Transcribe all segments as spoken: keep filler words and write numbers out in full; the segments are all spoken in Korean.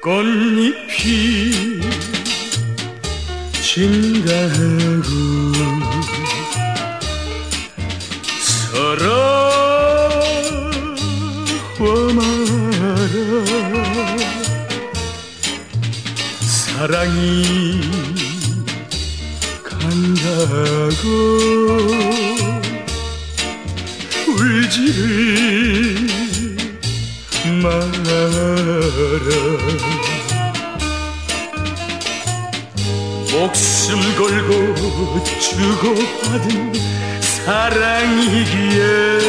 꽃잎이 진다고 서러워 마라. 사랑이 간다고 울지를 마라. 목숨 걸고 주고받은 사랑이기에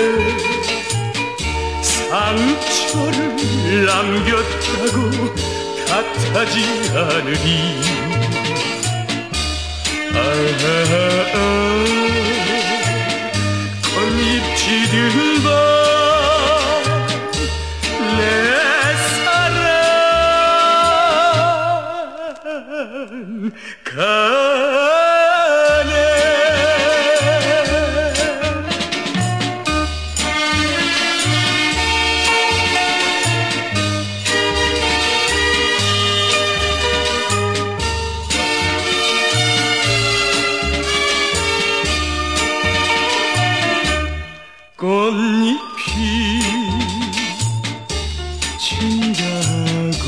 상처를 남겼다고 탓하지 않으리. 아, 아, 꽃잎 지든 밤 내 사랑 가네. 꽃잎이 진다고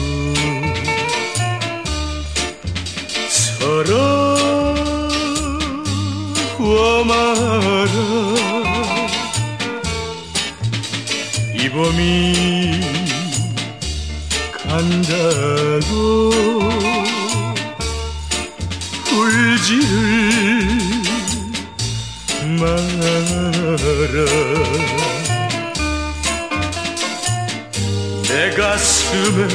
서러워 마라. 이 봄이 간다고 울지를 마라. 내 가슴에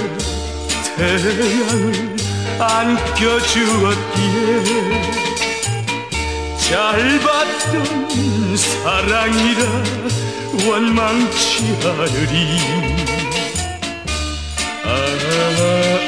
태양을 안겨주었기에 잘 봤던 사랑이라 원망치 않으리. 아,